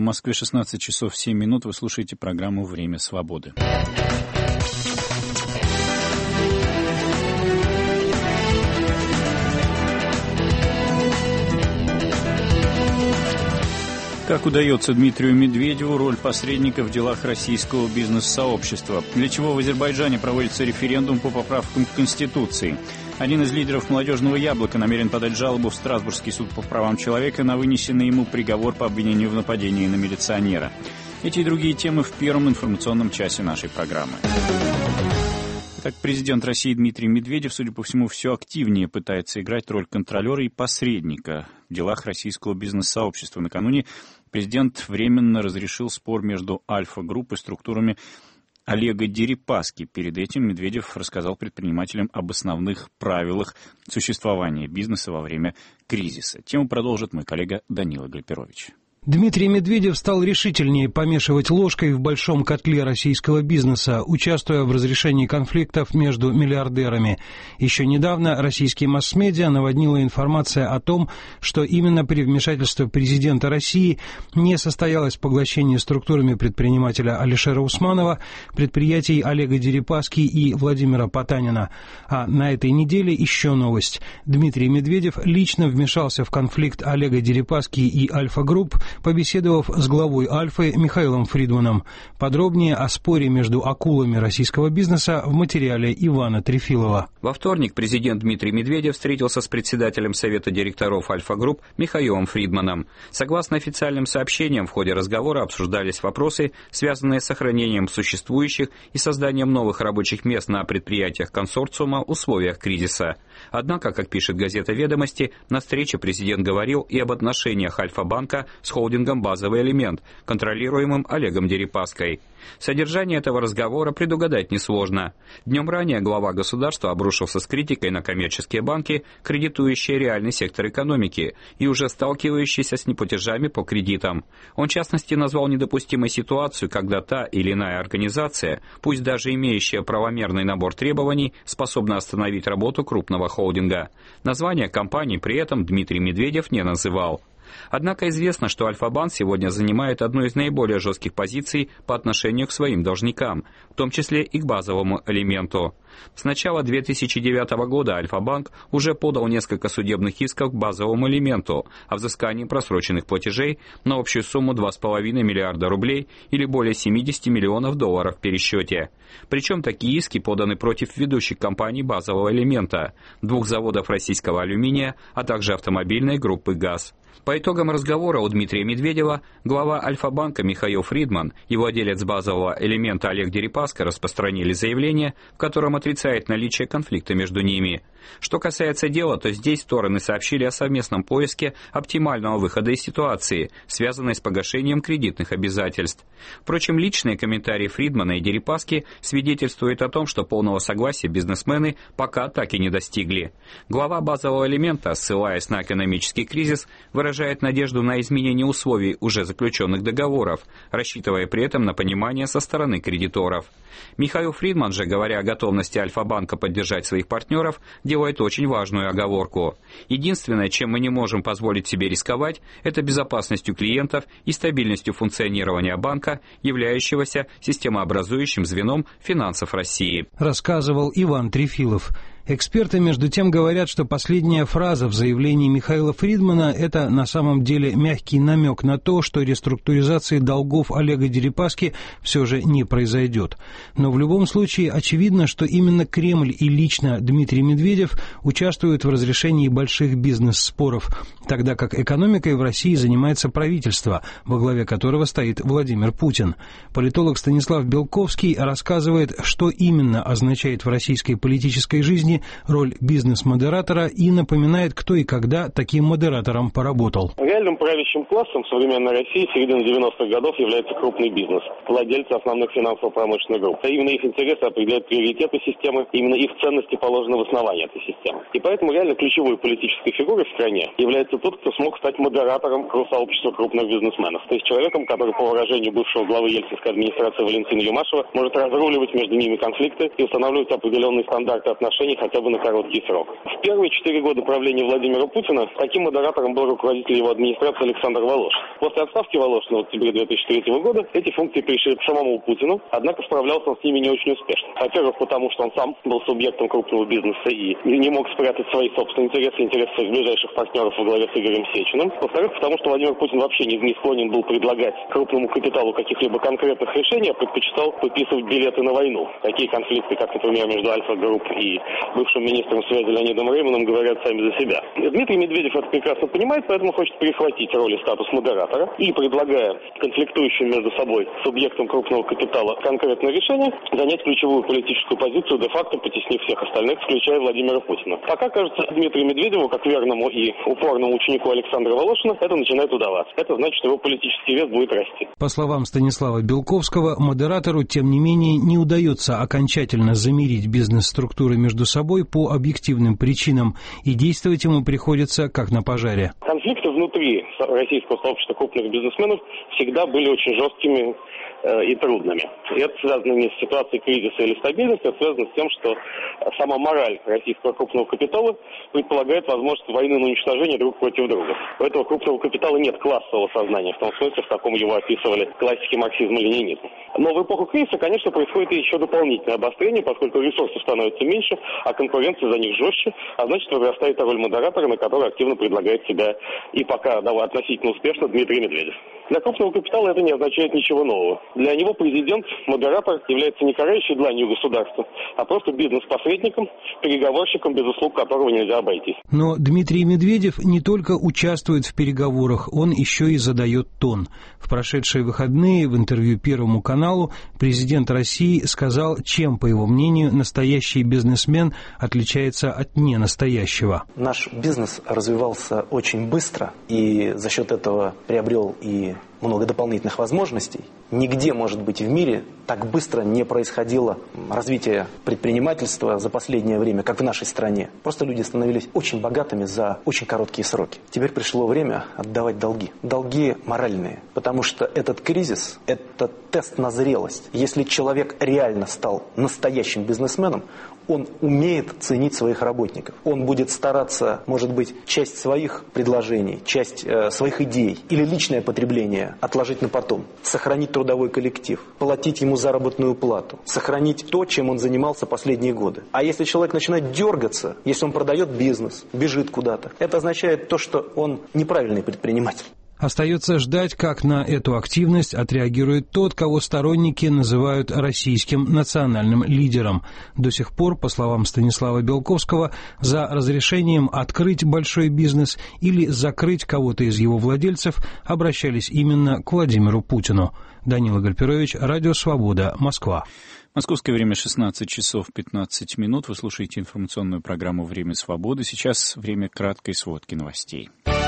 Москве 16 часов 7 минут. Вы слушаете программу «Время свободы». Как удается Дмитрию Медведеву роль посредника в делах российского бизнес-сообщества? Для чего в Азербайджане проводится референдум по поправкам к Конституции? Один из лидеров «Молодежного яблока» намерен подать жалобу в Страсбургский суд по правам человека на вынесенный ему приговор по обвинению в нападении на милиционера. Эти и другие темы в первом информационном часе нашей программы. Так, президент России Дмитрий Медведев, судя по всему, все активнее пытается играть роль контролера и посредника в делах российского бизнес-сообщества. Накануне президент временно разрешил спор между Альфа-групп и структурами Олега Дерипаски. Перед этим Медведев рассказал предпринимателям об основных правилах существования бизнеса во время кризиса. Тему продолжит мой коллега Данила Гальперович. Дмитрий Медведев стал решительнее помешивать ложкой в большом котле российского бизнеса, участвуя в разрешении конфликтов между миллиардерами. Еще недавно российские масс-медиа наводнила информация о том, что именно при вмешательстве президента России не состоялось поглощение структурами предпринимателя Алишера Усманова, предприятий Олега Дерипаски и Владимира Потанина. А на этой неделе еще новость. Дмитрий Медведев лично вмешался в конфликт Олега Дерипаски и Альфа-групп, побеседовав с главой Альфы Михаилом Фридманом. Подробнее о споре между акулами российского бизнеса в материале Ивана Трефилова. Во вторник президент Дмитрий Медведев встретился с председателем Совета директоров Альфа-групп Михаилом Фридманом. Согласно официальным сообщениям, в ходе разговора обсуждались вопросы, связанные с сохранением существующих и созданием новых рабочих мест на предприятиях консорциума в условиях кризиса. Однако, как пишет газета «Ведомости», на встрече президент говорил и об отношениях Альфа-банка с холдингом «Базовый элемент», контролируемым Олегом Дерипаской. Содержание этого разговора предугадать несложно. Днем ранее глава государства обрушился с критикой на коммерческие банки, кредитующие реальный сектор экономики и уже сталкивающиеся с неплатежами по кредитам. Он, в частности, назвал недопустимой ситуацию, когда та или иная организация, пусть даже имеющая правомерный набор требований, способна остановить работу крупного холдинга. Название компании при этом Дмитрий Медведев не называл. Однако известно, что Альфа-банк сегодня занимает одну из наиболее жестких позиций по отношению к своим должникам, в том числе и к базовому элементу. С начала 2009 года Альфа-банк уже подал несколько судебных исков к базовому элементу о взыскании просроченных платежей на общую сумму 2,5 миллиарда рублей или более 70 миллионов долларов в пересчете. Причем такие иски поданы против ведущих компаний базового элемента, 2 заводов российского алюминия, а также автомобильной группы ГАЗ. По итогам разговора у Дмитрия Медведева глава Альфа-банка Михаил Фридман и владелец базового элемента Олег Дерипаска распространили заявление, в котором отрицает наличие конфликта между ними. Что касается дела, то здесь стороны сообщили о совместном поиске оптимального выхода из ситуации, связанной с погашением кредитных обязательств. Впрочем, личные комментарии Фридмана и Дерипаски свидетельствуют о том, что полного согласия бизнесмены пока так и не достигли. Глава базового элемента, ссылаясь на экономический кризис, выражает надежду на изменение условий уже заключенных договоров, рассчитывая при этом на понимание со стороны кредиторов. Михаил Фридман же, говоря о готовности Альфа-банка поддержать своих партнеров, делает очень важную оговорку. Единственное, чем мы не можем позволить себе рисковать, это безопасностью клиентов и стабильностью функционирования банка, являющегося системообразующим звеном финансов России. Рассказывал Иван Трефилов. Эксперты, между тем, говорят, что последняя фраза в заявлении Михаила Фридмана – это на самом деле мягкий намек на то, что реструктуризации долгов Олега Дерипаски все же не произойдет. Но в любом случае очевидно, что именно Кремль и лично Дмитрий Медведев участвуют в разрешении больших бизнес-споров, тогда как экономикой в России занимается правительство, во главе которого стоит Владимир Путин. Политолог Станислав Белковский рассказывает, что именно означает в российской политической жизни роль бизнес-модератора и напоминает, кто и когда таким модератором поработал. Реальным правящим классом в современной России середины 90-х годов является крупный бизнес, владельцы основных финансово-промышленных групп. Именно их интересы определяют приоритеты системы, именно их ценности положены в основании этой системы. И поэтому реально ключевой политической фигурой в стране является тот, кто смог стать модератором сообщества крупных бизнесменов. То есть человеком, который, по выражению бывшего главы Ельцинской администрации Валентина Юмашева, может разруливать между ними конфликты и устанавливать определенные стандарты отношений, хотя бы на короткий срок. В первые 4 года правления Владимира Путина таким модератором был руководитель его администрации Александр Волошин. После отставки Волошина в октябре 2003 года эти функции перешли к самому Путину, однако справлялся он с ними не очень успешно. Во-первых, потому что он сам был субъектом крупного бизнеса и не мог спрятать свои собственные интересы своих ближайших партнеров во главе с Игорем Сечиным. Во-вторых, потому что Владимир Путин вообще не склонен был предлагать крупному капиталу каких-либо конкретных решений, а предпочитал выписывать билеты на войну. Такие конфликты, как, например, между Альфа-Групп и бывшим министром связи Леонидом Рейманом, говорят сами за себя. Дмитрий Медведев это прекрасно понимает, поэтому хочет перехватить роль и статус модератора и, предлагая конфликтующим между собой субъектам крупного капитала конкретное решение, занять ключевую политическую позицию, де-факто потеснив всех остальных, включая Владимира Путина. Пока, кажется, Дмитрию Медведеву, как верному и упорному ученику Александра Волошина, это начинает удаваться. Это значит, что его политический вес будет расти. По словам Станислава Белковского, модератору, тем не менее, не удается окончательно замирить бизнес-структуры между собой по объективным причинам, и действовать ему приходится как на пожаре. Конфликты внутри российского сообщества крупных бизнесменов всегда были очень жесткими и трудными. И это связано не с ситуацией кризиса или стабильности, это связано с тем, что сама мораль российского крупного капитала предполагает возможность войны на уничтожение друг против друга. У этого крупного капитала нет классового сознания, в том смысле, в каком его описывали классики марксизма и ленинизма. Но в эпоху кризиса, конечно, происходит и еще дополнительное обострение, поскольку ресурсов становится меньше, а конкуренция за них жестче, а значит, возрастает роль модератора, на который активно предлагает себя и пока относительно успешно Дмитрий Медведев. Для крупного капитала это не означает ничего нового. Для него президент, модератор, является не карающей дланью государства, а просто бизнес-посредником, переговорщиком, без услуг которого нельзя обойтись. Но Дмитрий Медведев не только участвует в переговорах, он еще и задает тон. В прошедшие выходные в интервью Первому каналу президент России сказал, чем, по его мнению, настоящий бизнесмен отличается от ненастоящего. Наш бизнес развивался очень быстро и за счет этого приобрел и много дополнительных возможностей. Нигде, может быть, в мире так быстро не происходило развитие предпринимательства за последнее время, как в нашей стране. Просто люди становились очень богатыми за очень короткие сроки. Теперь пришло время отдавать долги. Долги моральные, потому что этот кризис – это тест на зрелость. Если человек реально стал настоящим бизнесменом, он умеет ценить своих работников. Он будет стараться, может быть, часть своих предложений, часть своих идей или личное потребление отложить на потом. Сохранить трудовой коллектив, платить ему заработную плату, сохранить то, чем он занимался последние годы. А если человек начинает дергаться, если он продает бизнес, бежит куда-то, это означает то, что он неправильный предприниматель. Остается ждать, как на эту активность отреагирует тот, кого сторонники называют российским национальным лидером. До сих пор, по словам Станислава Белковского, за разрешением открыть большой бизнес или закрыть кого-то из его владельцев обращались именно к Владимиру Путину. Данила Гальперович, Радио Свобода, Москва. Московское время 16 часов 15 минут. Вы слушаете информационную программу «Время свободы». Сейчас время краткой сводки новостей.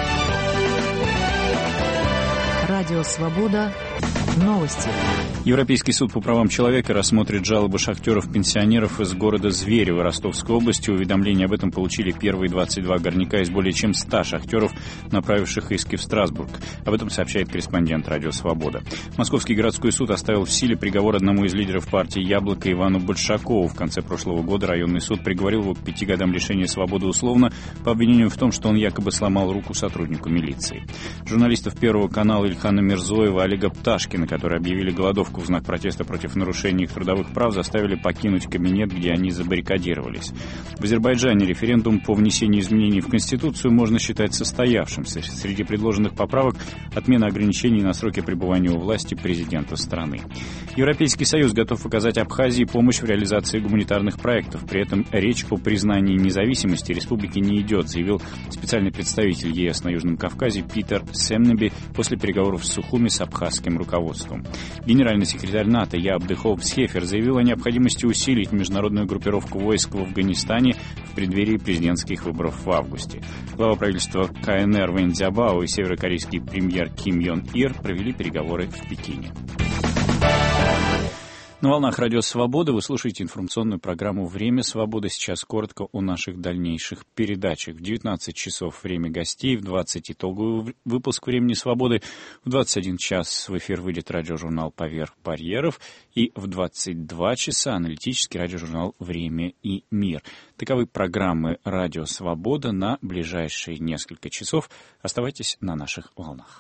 Радио «Свобода». Новости. Европейский суд по правам человека рассмотрит жалобы шахтеров-пенсионеров из города Зверево Ростовской области. Уведомления об этом получили первые 22 горняка из более чем 100 шахтеров, направивших иски в Страсбург. Об этом сообщает корреспондент «Радио Свобода». Московский городской суд оставил в силе приговор одному из лидеров партии «Яблоко» Ивану Большакову. В конце прошлого года районный суд приговорил его к 5 годам лишения свободы условно по обвинению в том, что он якобы сломал руку сотруднику милиции. Журналистов Первого канала Ильхана Мирзоева, Олега Пташкина, которые объявили голодовку в знак протеста против нарушений их трудовых прав, заставили покинуть кабинет, где они забаррикадировались. В Азербайджане референдум по внесению изменений в Конституцию можно считать состоявшимся. Среди предложенных поправок отмена ограничений на сроки пребывания у власти президента страны. Европейский Союз готов оказать Абхазии помощь в реализации гуманитарных проектов. При этом речь о признании независимости республики не идет, заявил специальный представитель ЕС на Южном Кавказе Питер Семнеби после переговоров в Сухуми с абхазским руководством. Генеральный секретарь НАТО Яап де Хоуп Схефер заявил о необходимости усилить международную группировку войск в Афганистане в преддверии президентских выборов в августе. Глава правительства КНР Вэнь Цзябао и северокорейский премьер Ким Йон Ир провели переговоры в Пекине. На волнах Радио Свобода вы слушаете информационную программу «Время свободы». Сейчас коротко о наших дальнейших передачах. В 19 часов время гостей, в 20 итоговый выпуск «Времени свободы», в 21 час в эфир выйдет радиожурнал «Поверх барьеров» и в 22 часа аналитический радиожурнал «Время и мир». Таковы программы «Радио Свобода» на ближайшие несколько часов. Оставайтесь на наших волнах.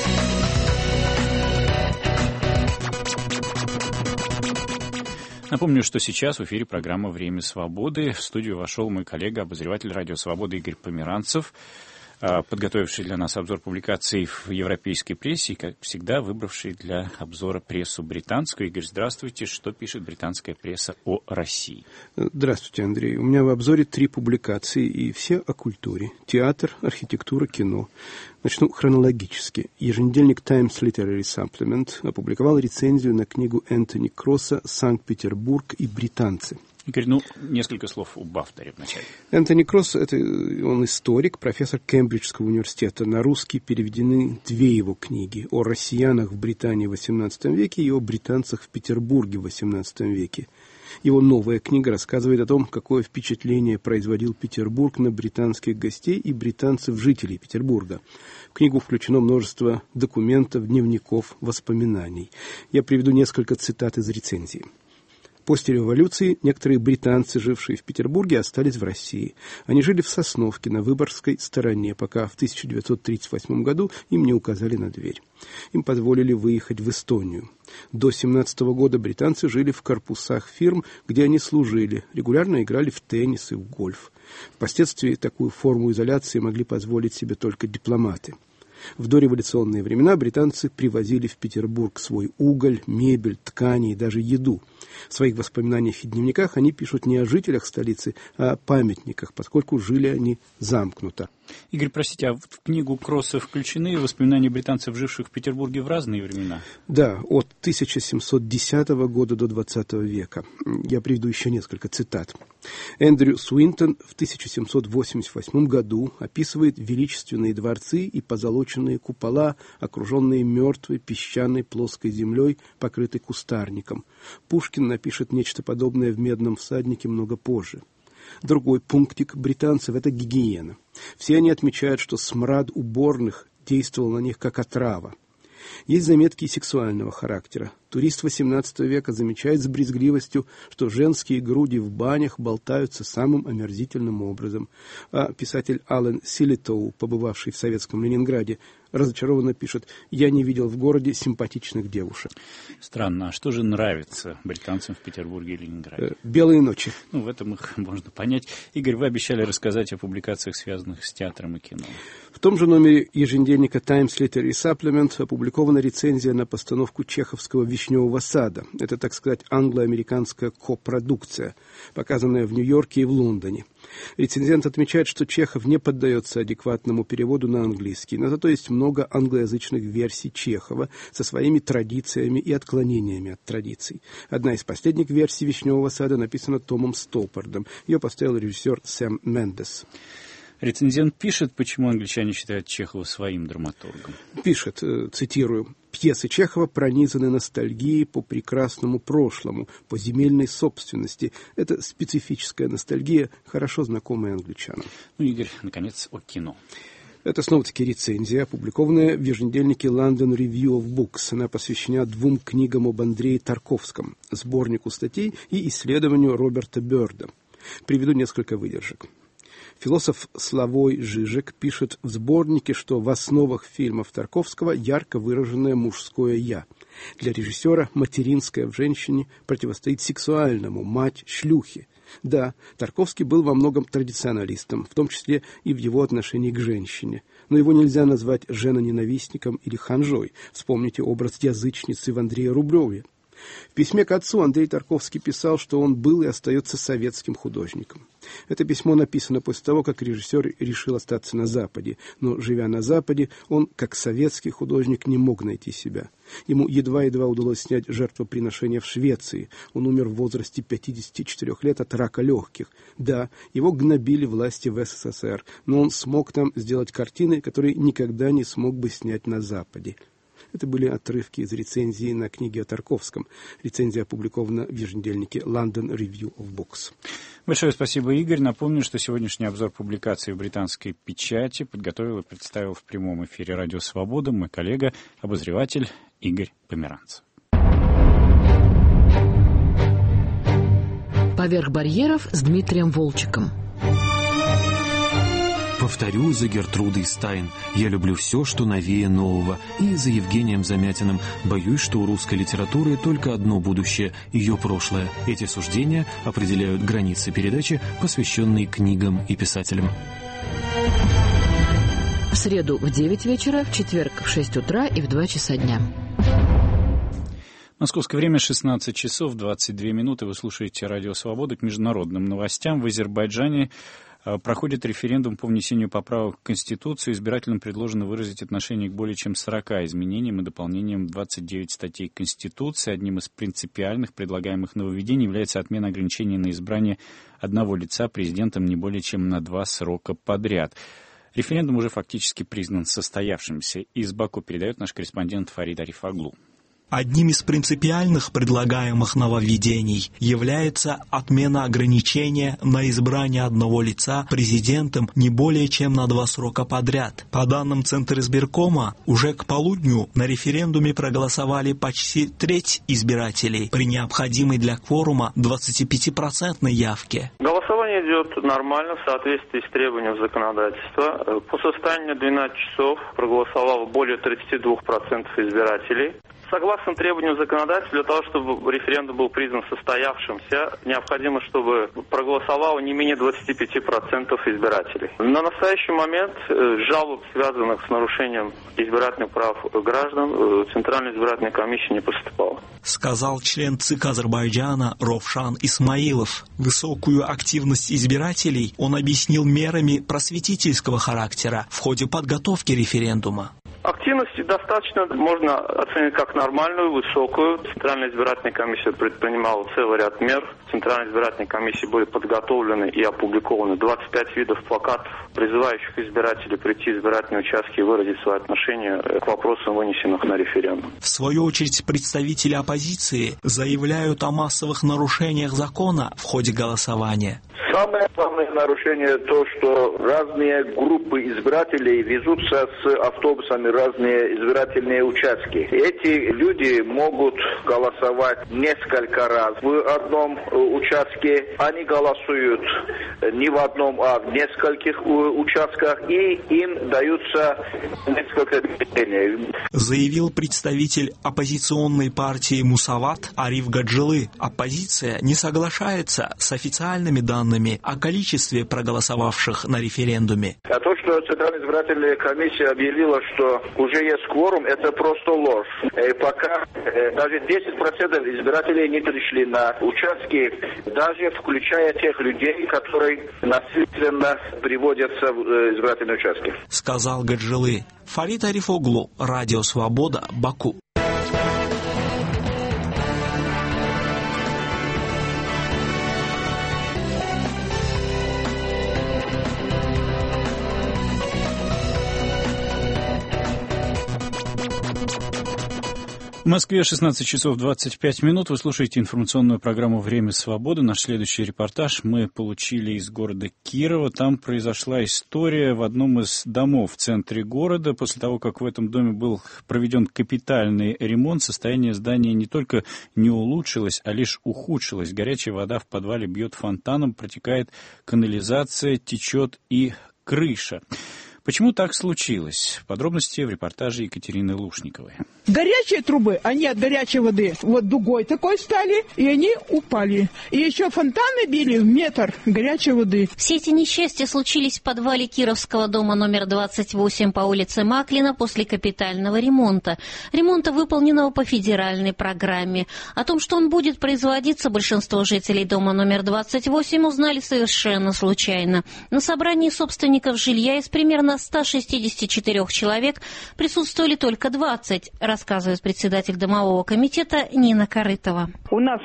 Напомню, что сейчас в эфире программа «Время свободы». В студию вошел мой коллега, обозреватель «Радио Свободы» Игорь Померанцев, подготовивший для нас обзор публикаций в европейской прессе и, как всегда, выбравший для обзора прессу британскую. Игорь, здравствуйте. Что пишет британская пресса о России? Здравствуйте, Андрей. У меня в обзоре 3 публикации, и все о культуре. Театр, архитектура, кино. Начну хронологически. Еженедельник Times Literary Supplement опубликовал рецензию на книгу Энтони Кросса «Санкт-Петербург и британцы». Игорь, несколько слов об авторе вначале. Энтони Кросс, он историк, профессор Кембриджского университета. На русский переведены 2 его книги о россиянах в Британии в XVIII веке и о британцах в Петербурге в XVIII веке. Его новая книга рассказывает о том, какое впечатление производил Петербург на британских гостей и британцев-жителей Петербурга. В книгу включено множество документов, дневников, воспоминаний. Я приведу несколько цитат из рецензии. После революции некоторые британцы, жившие в Петербурге, остались в России. Они жили в Сосновке на Выборгской стороне, пока в 1938 году им не указали на дверь. Им позволили выехать в Эстонию. До 1917 года британцы жили в корпусах фирм, где они служили, регулярно играли в теннис и в гольф. Впоследствии такую форму изоляции могли позволить себе только дипломаты. В дореволюционные времена британцы привозили в Петербург свой уголь, мебель, ткани и даже еду. В своих воспоминаниях и дневниках они пишут не о жителях столицы, а о памятниках, поскольку жили они замкнуто. Игорь, простите, а в книгу Кросса включены воспоминания британцев, живших в Петербурге в разные времена? Да, от 1710 года до 20 века. Я приведу еще несколько цитат. Эндрю Суинтон в 1788 году описывает величественные дворцы и позолоченные купола, окруженные мертвой песчаной плоской землей, покрытой кустарником. Пушкин напишет нечто подобное в «Медном всаднике» много позже. Другой пунктик британцев – это гигиена. Все они отмечают, что смрад уборных действовал на них как отрава. Есть заметки сексуального характера. Турист XVIII века замечает с брезгливостью, что женские груди в банях болтаются самым омерзительным образом. А писатель Аллен Силитоу, побывавший в советском Ленинграде, разочарованно пишет: «Я не видел в городе симпатичных девушек». Странно. А что же нравится британцам в Петербурге и Ленинграде? Белые ночи. В этом их можно понять. Игорь, вы обещали рассказать о публикациях, связанных с театром и кино. В том же номере еженедельника Times Literary Supplement опубликована рецензия на постановку чеховского «Вишневого сада». Это, так сказать, англо-американская копродукция, показанная в Нью-Йорке и в Лондоне. Рецензент отмечает, что Чехов не поддается адекватному переводу на английский, но зато есть много англоязычных версий Чехова со своими традициями и отклонениями от традиций. Одна из последних версий «Вишневого сада» написана Томом Стоппардом. Ее поставил режиссер Сэм Мендес. Рецензент пишет, почему англичане считают Чехова своим драматургом. Пишет, цитирую: «Пьесы Чехова пронизаны ностальгией по прекрасному прошлому, по земельной собственности. Это специфическая ностальгия, хорошо знакомая англичанам». Игорь, наконец, о кино. Это снова-таки рецензия, опубликованная в еженедельнике London Review of Books. Она посвящена 2 книгам об Андрее Тарковском, сборнику статей и исследованию Роберта Бёрда. Приведу несколько выдержек. Философ Славой Жижек пишет в сборнике, что в основах фильмов Тарковского ярко выраженное мужское «я». Для режиссера материнское в женщине противостоит сексуальному, мать шлюхи. Да, Тарковский был во многом традиционалистом, в том числе и в его отношении к женщине. Но его нельзя назвать женоненавистником или ханжой. Вспомните образ язычницы в Андрее Рублеве. В письме к отцу Андрей Тарковский писал, что он был и остается советским художником. Это письмо написано после того, как режиссер решил остаться на Западе. Но, живя на Западе, он, как советский художник, не мог найти себя. Ему едва-едва удалось снять «Жертвоприношение» в Швеции. Он умер в возрасте 54 лет от рака легких. Да, его гнобили власти в СССР, но он смог там сделать картины, которые никогда не смог бы снять на Западе. Это были отрывки из рецензии на книги о Тарковском. Рецензия опубликована в еженедельнике London Review of Books. Большое спасибо, Игорь. Напомню, что сегодняшний обзор публикации в британской печати подготовил и представил в прямом эфире «Радио Свобода» мой коллега, обозреватель Игорь Померанцев. «Поверх барьеров» с Дмитрием Волчеком. Повторю за Гертрудой Стайн. Я люблю все, что новее нового. И за Евгением Замятиным. Боюсь, что у русской литературы только одно будущее – ее прошлое. Эти суждения определяют границы передачи, посвященной книгам и писателям. В среду в 9 вечера, в четверг в 6 утра и в 2 часа дня. Московское время 16 часов 22 минуты. Вы слушаете «Радио Свобода». К международным новостям. В Азербайджане проходит референдум по внесению поправок в Конституцию. Избирателям предложено выразить отношение к более чем 40 изменениям и дополнениям 29 статей Конституции. Одним из принципиальных предлагаемых нововведений является отмена ограничений на избрание одного лица президентом не более чем на 2 срока подряд. Референдум уже фактически признан состоявшимся. Из Баку передает наш корреспондент Фарид Арифаглу. Одним из принципиальных предлагаемых нововведений является отмена ограничения на избрание одного лица президентом не более чем на 2 срока подряд. По данным Центра избиркома, уже к полудню на референдуме проголосовали почти треть избирателей при необходимой для кворума 25% явке. Голосование идет нормально в соответствии с требованием законодательства. По состоянию на 12 часов проголосовало более 32% избирателей. Согласно требованиям законодательства, для того, чтобы референдум был признан состоявшимся, необходимо, чтобы проголосовало не менее 25% избирателей. На настоящий момент жалоб, связанных с нарушением избирательных прав граждан, в Центральную избирательную комиссию не поступало. Сказал член ЦИК Азербайджана Ровшан Исмаилов. Высокую активность избирателей он объяснил мерами просветительского характера в ходе подготовки референдума. Активность достаточно можно оценить как нормальную, высокую. Центральная избирательная комиссия предпринимала целый ряд мер. В Центральной избирательной комиссии были подготовлены и опубликованы 25 видов плакатов, призывающих избирателей прийти в избирательные участки и выразить свое отношение к вопросам, вынесенных на референдум. В свою очередь, представители оппозиции заявляют о массовых нарушениях закона в ходе голосования. Самое главное нарушение то, что разные группы избирателей везутся с автобусами разные избирательные участки. Эти люди могут голосовать несколько раз в одном участке. Они голосуют не в одном, а в нескольких участках, и им даются несколько бюллетеней. Заявил представитель оппозиционной партии Мусават Ариф Гаджилы. Оппозиция не соглашается с официальными данными о количестве проголосовавших на референдуме. А то, что Центральная избирательная комиссия объявила, что уже есть кворум, это просто ложь. И пока даже 10% избирателей не пришли на участки, даже включая тех людей, которые насильственно приводятся в избирательные участки. Сказал Гаджилы. Фарид Арифоглу, Радио Свобода, Баку. В Москве 16 часов 25 минут. Вы слушаете информационную программу «Время свободы». Наш следующий репортаж мы получили из города Кирова. Там произошла история в одном из домов в центре города. После того, как в этом доме был проведен капитальный ремонт, состояние здания не только не улучшилось, а лишь ухудшилось. Горячая вода в подвале бьет фонтаном, протекает канализация, течет и крыша. Почему так случилось? Подробности в репортаже Екатерины Лушниковой. Горячие трубы, они от горячей воды вот дугой такой стали, и они упали. И еще фонтаны били в метр горячей воды. Все эти несчастья случились в подвале Кировского дома номер 28 по улице Маклина после капитального ремонта. Ремонта, выполненного по федеральной программе. О том, что он будет производиться, большинство жителей дома номер 28 узнали совершенно случайно. На собрании собственников жилья из примерно 164 человек присутствовали только 20, рассказывает председатель Домового комитета Нина Корытова. У нас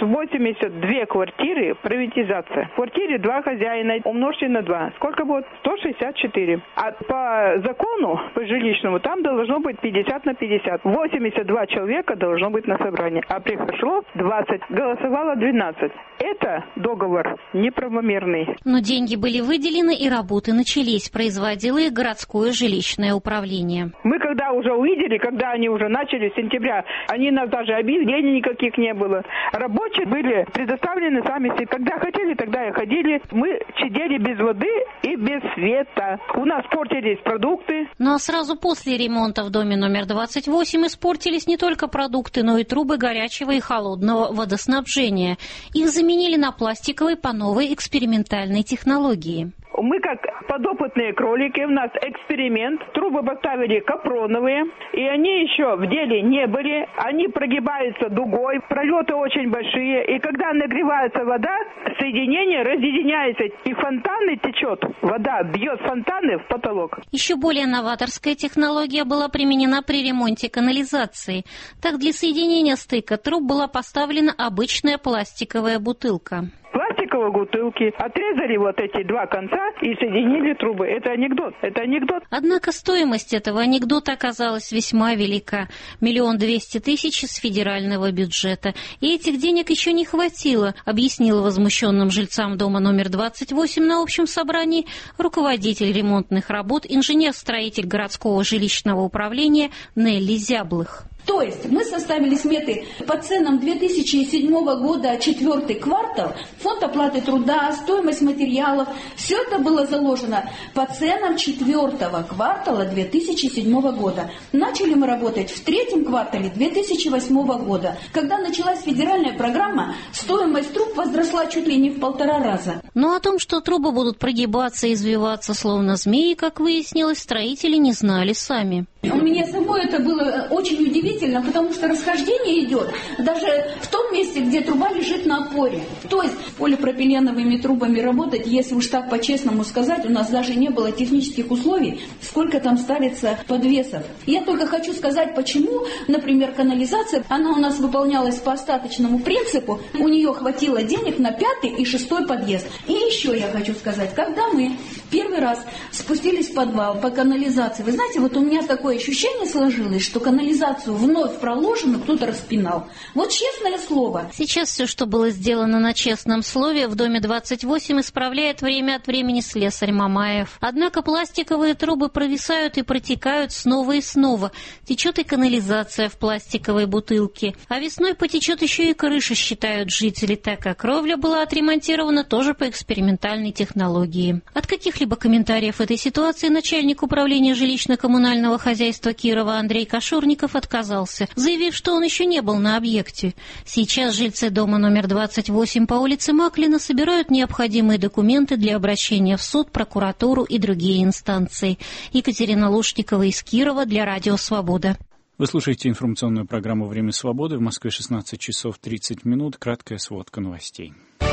82 квартиры приватизация. В квартире 2 хозяина, умножьте на 2. Сколько будет? 164. А по закону, по жилищному, там должно быть 50 на 50. 82 человека должно быть на собрании. А пришло 20. Голосовало 12. Это договор неправомерный. Но деньги были выделены и работы начались, производило их городское жилищное управление. Мы когда уже увидели, когда они уже начали с сентября, они нас даже объявлений никаких не было. Рабочие были предоставлены сами себе. Когда хотели, тогда и ходили. Мы сидели без воды и без света. У нас портились продукты. Ну а сразу после ремонта в доме номер 28 испортились не только продукты, но и трубы горячего и холодного водоснабжения. Их заменили на пластиковые по новой экспериментальной технологии. Мы как подопытные кролики, у нас эксперимент. Трубы поставили капроновые, и они еще в деле не были. Они прогибаются дугой, пролеты очень большие. И когда нагревается вода, соединение разъединяется, и фонтаны течет. Вода бьет фонтаны в потолок. Еще более новаторская технология была применена при ремонте канализации. Так, для соединения стыка труб была поставлена обычная пластиковая бутылка. Пластиковые бутылки, отрезали вот эти 2 конца и соединили трубы. Это анекдот, это анекдот. Однако стоимость этого анекдота оказалась весьма велика. 1 200 000 с федерального бюджета. И этих денег еще не хватило, объяснила возмущенным жильцам дома номер 28 на общем собрании руководитель ремонтных работ, инженер-строитель городского жилищного управления Нелли Зяблых. То есть мы составили сметы по ценам 2007 года, 4-й квартал, фонд оплаты труда, стоимость материалов. Все это было заложено по ценам 4-го квартала 2007 года. Начали мы работать в 3-м квартале 2008 года. Когда началась федеральная программа, стоимость труб возросла чуть ли не в 1,5 раза. Но о том, что трубы будут прогибаться и извиваться словно змеи, как выяснилось, строители не знали сами. У меня самой это было очень удивительно, потому что расхождение идет даже в том месте, где труба лежит на опоре. То есть полипропиленовыми трубами работать, если уж так по-честному сказать, у нас даже не было технических условий, сколько там ставится подвесов. Я только хочу сказать, почему, например, канализация, она у нас выполнялась по остаточному принципу, у нее хватило денег на 5-й и 6-й подъезд. И еще я хочу сказать, когда мы первый раз спустились в подвал по канализации, вы знаете, вот у меня такое ощущение сложилось, что канализацию вновь проложено, кто-то распинал. Вот честное слово. Сейчас все, что было сделано на честном слове, в доме 28 исправляет время от времени слесарь Мамаев. Однако пластиковые трубы провисают и протекают снова и снова. Течет и канализация в пластиковой бутылке. А весной потечет еще и крыша, считают жители, так как кровля была отремонтирована тоже по экспериментальной технологии. От каких-либо комментариев этой ситуации начальник управления жилищно-коммунального хозяйства Кирова Андрей Кашурников отказался, заявив, что он еще не был на объекте. Сейчас жильцы дома номер 28 по улице Маклина собирают необходимые документы для обращения в суд, прокуратуру и другие инстанции. Екатерина Лушникова из Кирова для Радио Свобода. Вы слушаете информационную программу «Время свободы». В Москве 16 часов 30 минут. Краткая сводка новостей.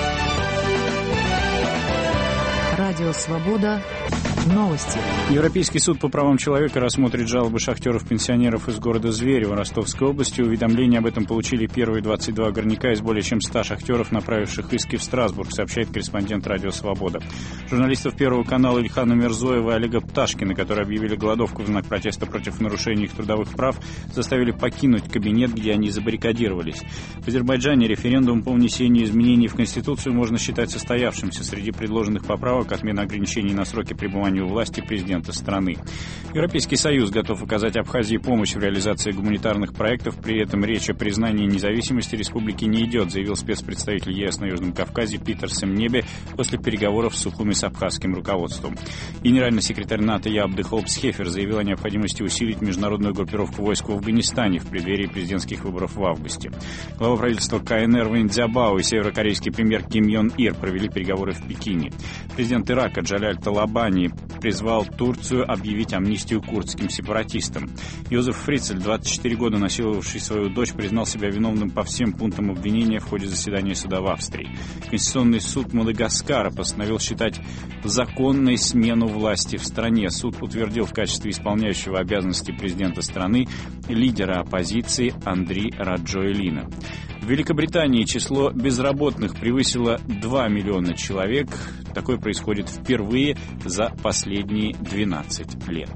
Радио «Свобода». Новости. Европейский суд по правам человека рассмотрит жалобы шахтеров-пенсионеров из города Зверево Ростовской области. Уведомление об этом получили первые 22 горняка из более чем 100 шахтеров, направивших иски в Страсбург, сообщает корреспондент Радио Свобода. Журналистов Первого канала Ильхана Мирзоева и Олега Пташкина, которые объявили голодовку в знак протеста против нарушений их трудовых прав, заставили покинуть кабинет, где они забаррикадировались. В Азербайджане референдум по внесению изменений в Конституцию можно считать состоявшимся. Среди предложенных поправок отмена ограничений на сроки пребывания у власти президента страны. Европейский Союз готов оказать Абхазии помощь в реализации гуманитарных проектов, при этом речь о признании независимости республики не идет, заявил спецпредставитель ЕС на Южном Кавказе Питер Семнебе после переговоров с Сухуми с абхазским руководством. Генеральный секретарь НАТО Ябды Холбсхефер заявил о необходимости усилить международную группировку войск в Афганистане в преддверии президентских выборов в августе. Глава правительства КНР Вэнь Цзябао и северокорейский премьер Ким Йон Ир провели переговоры в Пекине. Президент Ирака Джаляль Талабани призвал Турцию объявить амнистию курдским сепаратистам. Йозеф Фрицель, 24 года насиловавший свою дочь, признал себя виновным по всем пунктам обвинения в ходе заседания суда в Австрии. Конституционный суд Мадагаскара постановил считать законной смену власти в стране. Суд утвердил в качестве исполняющего обязанности президента страны лидера оппозиции Андри Раджоэлина. В Великобритании число безработных превысило 2 миллиона человек. Такое происходит впервые за последние 12 лет.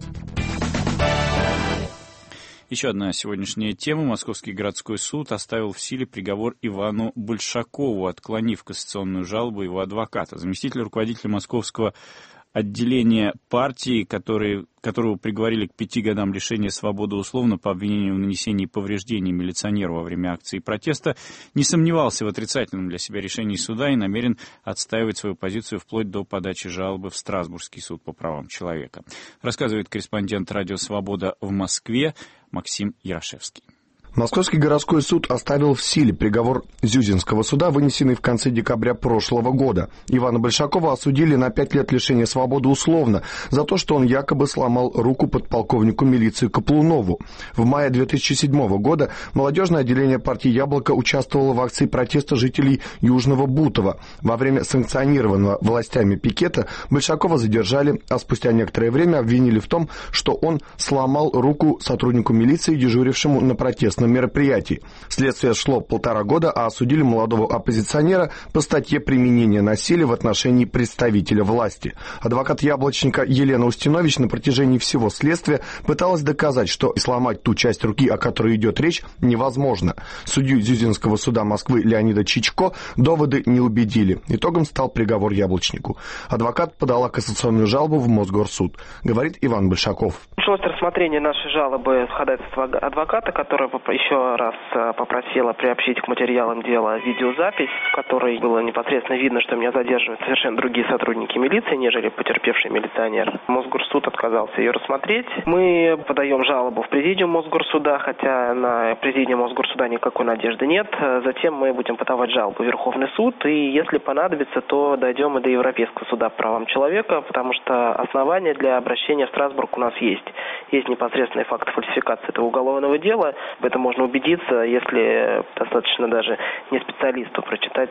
Еще одна сегодняшняя тема. Московский городской суд оставил в силе приговор Ивану Большакову, отклонив кассационную жалобу его адвоката. Заместитель руководителя Московского отделения партии, которого приговорили к 5 годам лишения свободы условно по обвинению в нанесении повреждений милиционеру во время акции протеста, не сомневался в отрицательном для себя решении суда и намерен отстаивать свою позицию вплоть до подачи жалобы в Страсбургский суд по правам человека. Рассказывает корреспондент «Радио Свобода» в Москве Максим Ярошевский. Московский городской суд оставил в силе приговор Зюзинского суда, вынесенный в конце декабря прошлого года. Ивана Большакова осудили на 5 лет лишения свободы условно за то, что он якобы сломал руку подполковнику милиции Каплунову. В мае 2007 года молодежное отделение партии «Яблоко» участвовало в акции протеста жителей Южного Бутова. Во время санкционированного властями пикета Большакова задержали, а спустя некоторое время обвинили в том, что он сломал руку сотруднику милиции, дежурившему на протестном мероприятии. Следствие шло 1,5 года, а осудили молодого оппозиционера по статье «Применение насилия в отношении представителя власти». Адвокат «Яблочника» Елена Устинович на протяжении всего следствия пыталась доказать, что сломать ту часть руки, о которой идет речь, невозможно. Судью Зюзинского суда Москвы Леонида Чичко доводы не убедили. Итогом стал приговор «Яблочнику». Адвокат подала кассационную жалобу в Мосгорсуд. Говорит Иван Большаков. Началось рассмотрение нашей жалобы с ходатайства адвоката, который еще раз попросила приобщить к материалам дела видеозапись, в которой было непосредственно видно, что меня задерживают совершенно другие сотрудники милиции, нежели потерпевший милиционер. Мосгорсуд отказался ее рассмотреть. Мы подаем жалобу в президиум Мосгорсуда, хотя на президиум Мосгорсуда никакой надежды нет. Затем мы будем подавать жалобу в Верховный суд, и если понадобится, то дойдем и до Европейского суда по правам человека, потому что основания для обращения в Страсбург у нас есть. Есть непосредственные факты фальсификации этого уголовного дела. В этом можно убедиться, если достаточно даже не специалисту прочитать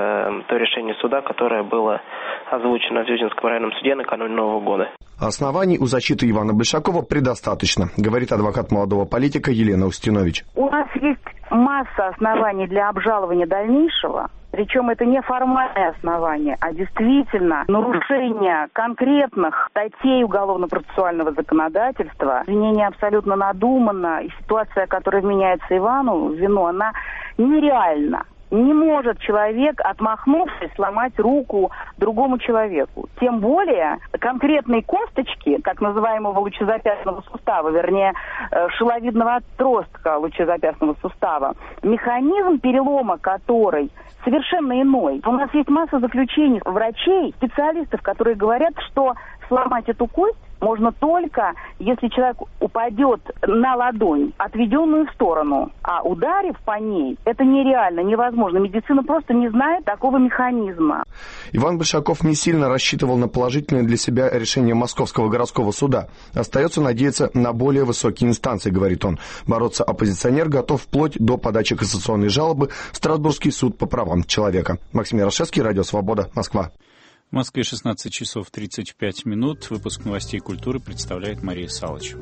то решение суда, которое было озвучено в Зюзинском районном суде накануне Нового года. Оснований у защиты Ивана Большакова предостаточно, говорит адвокат молодого политика Елена Устинович. У нас есть масса оснований для обжалования дальнейшего. Причем это не формальное основание, а действительно нарушение конкретных статей уголовно-процессуального законодательства. Обвинение абсолютно надуманно, и ситуация, которая вменяется Ивану в вину, она нереальна. Не может человек, отмахнувшись, сломать руку другому человеку. Тем более конкретные косточки, так называемого лучезапястного сустава, вернее, шиловидного отростка лучезапястного сустава, механизм перелома которой совершенно иной. У нас есть масса заключений врачей, специалистов, которые говорят, что сломать эту кость можно только, если человек упадет на ладонь, отведенную в сторону, а ударив по ней, это нереально, невозможно. Медицина просто не знает такого механизма. Иван Большаков не сильно рассчитывал на положительное для себя решение Московского городского суда. Остается надеяться на более высокие инстанции, говорит он. Бороться оппозиционер готов вплоть до подачи кассационной жалобы в Страсбургский суд по правам человека. Максим Ярошевский, Радио Свобода, Москва. В Москве 16 часов 35 минут. Выпуск новостей культуры представляет Мария Салычева.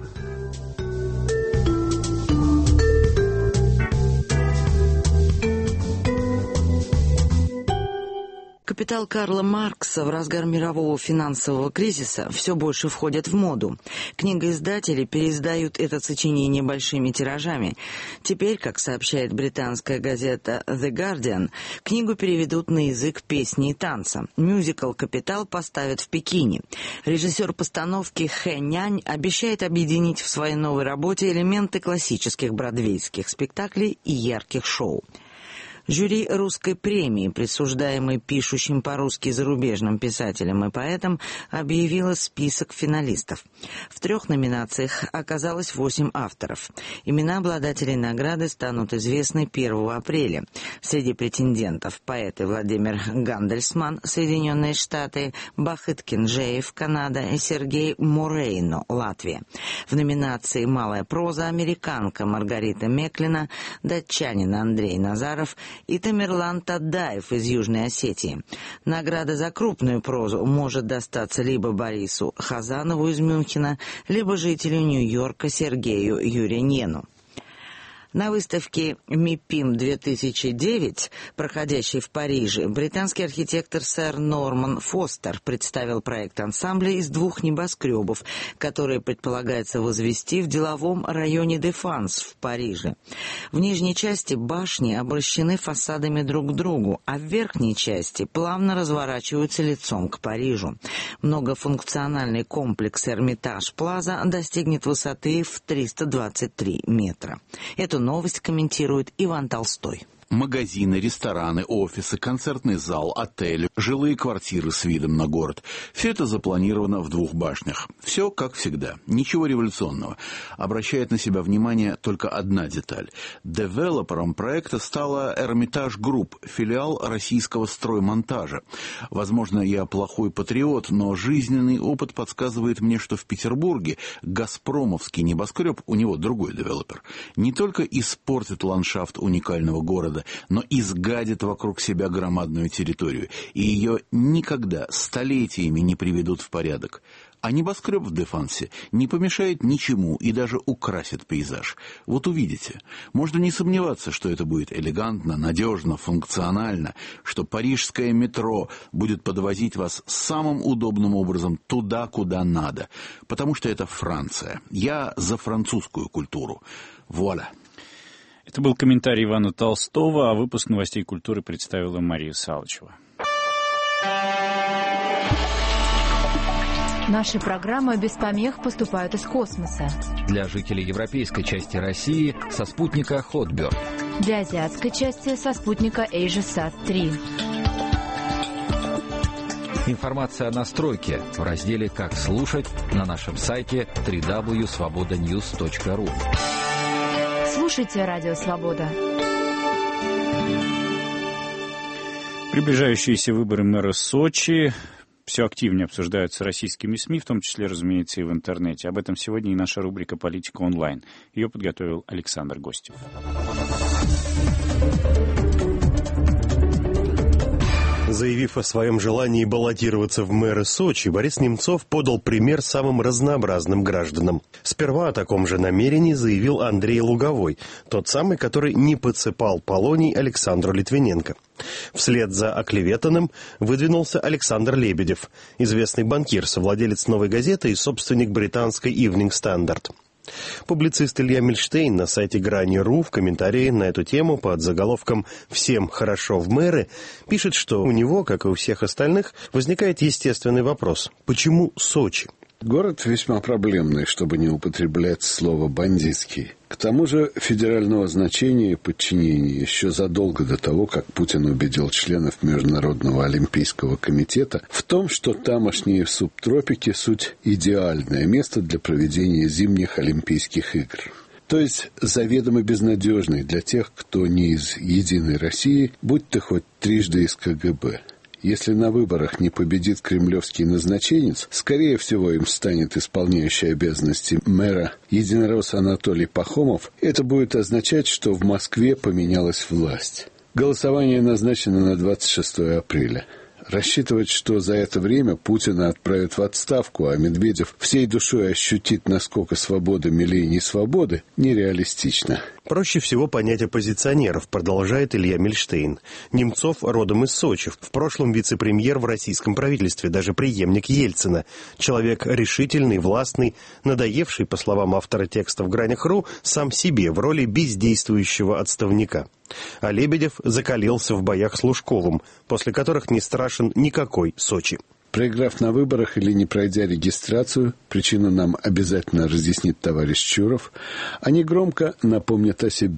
«Капитал» Карла Маркса в разгар мирового финансового кризиса все больше входит в моду. Книгоиздатели переиздают это сочинение большими тиражами. Теперь, как сообщает британская газета The Guardian, книгу переведут на язык песни и танца. Мюзикл «Капитал» поставят в Пекине. Режиссер постановки Хэ Нянь обещает объединить в своей новой работе элементы классических бродвейских спектаклей и ярких шоу. Жюри русской премии, присуждаемой пишущим по-русски зарубежным писателям и поэтам, объявило список финалистов. В 3 номинациях оказалось 8 авторов. Имена обладателей награды станут известны 1 апреля. Среди претендентов поэты Владимир Гандельсман, Соединенные Штаты, Бахыт Кинжеев, Канада, и Сергей Морейно, Латвия. В номинации «Малая проза» американка Маргарита Меклина, датчанин Андрей Назаров и Тамерлан Тадаев из Южной Осетии. Награда за крупную прозу может достаться либо Борису Хазанову из Мюнхена, либо жителю Нью-Йорка Сергею Юринену. На выставке МИПИМ-2009, проходящей в Париже, британский архитектор сэр Норман Фостер представил проект ансамбля из 2 небоскребов, которые предполагается возвести в деловом районе Дефанс в Париже. В нижней части башни обращены фасадами друг к другу, а в верхней части плавно разворачиваются лицом к Парижу. Многофункциональный комплекс Эрмитаж-Плаза достигнет высоты в 323 метра. Эту новость комментирует Иван Толстой. Магазины, рестораны, офисы, концертный зал, отели, жилые квартиры с видом на город. Все это запланировано в 2 башнях. Все как всегда. Ничего революционного. Обращает на себя внимание только одна деталь. Девелопером проекта стала Эрмитаж Групп, филиал российского строймонтажа. Возможно, я плохой патриот, но жизненный опыт подсказывает мне, что в Петербурге газпромовский небоскреб, у него другой девелопер, не только испортит ландшафт уникального города, но изгадит вокруг себя громадную территорию, и ее никогда столетиями не приведут в порядок. А небоскреб в Дефансе не помешает ничему и даже украсит пейзаж. Вот увидите. Можно не сомневаться, что это будет элегантно, надежно, функционально, что парижское метро будет подвозить вас самым удобным образом туда, куда надо. Потому что это Франция. Я за французскую культуру. Вуаля. Это был комментарий Ивана Толстого, а выпуск новостей культуры представила Мария Салычева. Наши программы без помех поступают из космоса. Для жителей европейской части России со спутника Hotbird. Для азиатской части со спутника AsiaSat-3. Информация о настройке в разделе «Как слушать» на нашем сайте www.svobodanews.ru. Слушайте Радио Свобода. Приближающиеся выборы мэра Сочи все активнее обсуждаются российскими СМИ, в том числе, разумеется, и в интернете. Об этом сегодня и наша рубрика «Политика онлайн». Ее подготовил Александр Гостев. Заявив о своем желании баллотироваться в мэры Сочи, Борис Немцов подал пример самым разнообразным гражданам. Сперва о таком же намерении заявил Андрей Луговой, тот самый, который не подсыпал полоний Александру Литвиненко. Вслед за оклеветанным выдвинулся Александр Лебедев, известный банкир, совладелец «Новой газеты» и собственник британской Evening Standard. Публицист Илья Мильштейн на сайте Грани.ру в комментарии на эту тему под заголовком «Всем хорошо в мэры» пишет, что у него, как и у всех остальных, возникает естественный вопрос: почему Сочи? Город весьма проблемный, чтобы не употреблять слово «бандитский». К тому же федерального значения и подчинения еще задолго до того, как Путин убедил членов Международного олимпийского комитета в том, что тамошние субтропики – суть идеальное место для проведения зимних Олимпийских игр. То есть заведомо безнадежный для тех, кто не из «Единой России», будь то хоть трижды из КГБ. Если на выборах не победит кремлевский назначенец, скорее всего им станет исполняющий обязанности мэра единорос Анатолий Пахомов. Это будет означать, что в Москве поменялась власть. Голосование назначено на 26 апреля. Рассчитывать, что за это время Путина отправят в отставку, а Медведев всей душой ощутит, насколько свобода милее несвободы, нереалистично. Проще всего понять оппозиционеров, продолжает Илья Мильштейн. Немцов родом из Сочи, в прошлом вице-премьер в российском правительстве, даже преемник Ельцина. Человек решительный, властный, надоевший, по словам автора текста в Гранях.ру, сам себе в роли бездействующего отставника. А Лебедев закалился в боях с Лужковым, после которых не страшен никакой Сочи. Проиграв на выборах или не пройдя регистрацию, причину нам обязательно разъяснит товарищ Чуров, они громко напомнят о себе.